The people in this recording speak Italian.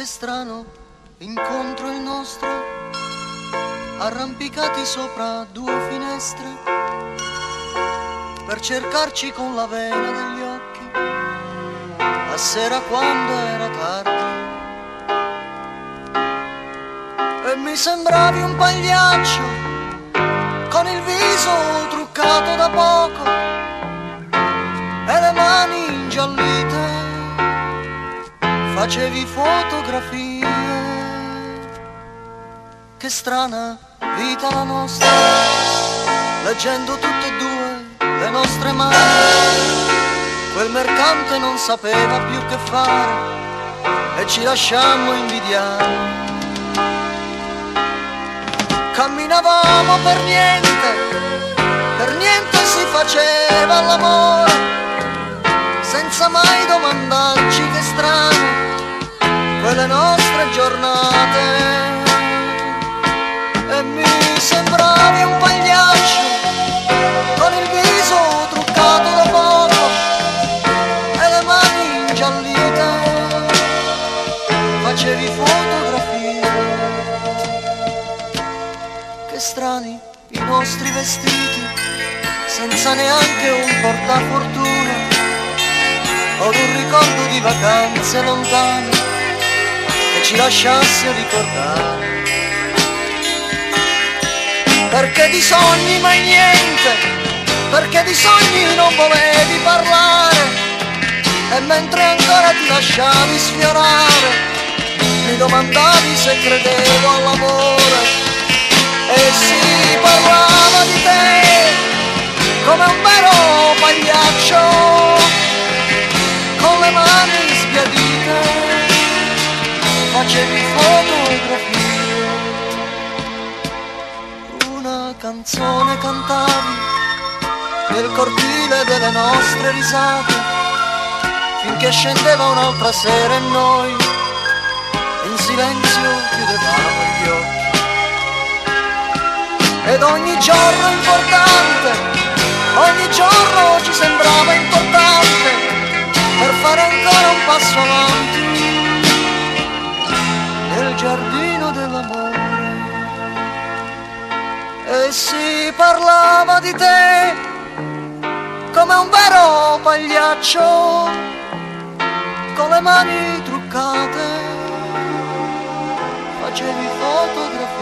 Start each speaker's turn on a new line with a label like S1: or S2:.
S1: Che strano incontro il nostro, arrampicati sopra due finestre, per cercarci con la vena degli occhi, a sera quando era tardi. E mi sembravi un pagliaccio, con il viso truccato da poco, e le mani ingiallite, facevi fotografie. Che strana vita la nostra, leggendo tutte e due le nostre mani. Quel mercante non sapeva più che fare e ci lasciammo invidiare. Camminavamo per niente si faceva l'amore, senza mai domandarci che strano quelle nostre giornate. E mi sembravi un pagliaccio, con il viso truccato da poco e le mani ingiallite, facevi fotografie. Che strani i nostri vestiti, senza neanche un portafortuna o un ricordo di vacanze lontane che ci lasciasse ricordare. Perché di sogni mai niente, perché di sogni non volevi parlare, e mentre ancora ti lasciavi sfiorare mi domandavi se credevo all'amore. E si parlava di te come un vero pagliaccio, con le mani sbiadite, facevi fotografie. Una canzone cantavi nel cortile delle nostre risate, finché scendeva un'altra sera e noi in silenzio chiudevamo gli occhi. Ed ogni giorno importante, ogni giorno ci sembrava importante, per fare ancora un passo avanti nel giardino dell'amore. E si parlava di te come un vero pagliaccio, con le mani truccate, facevi fotografie.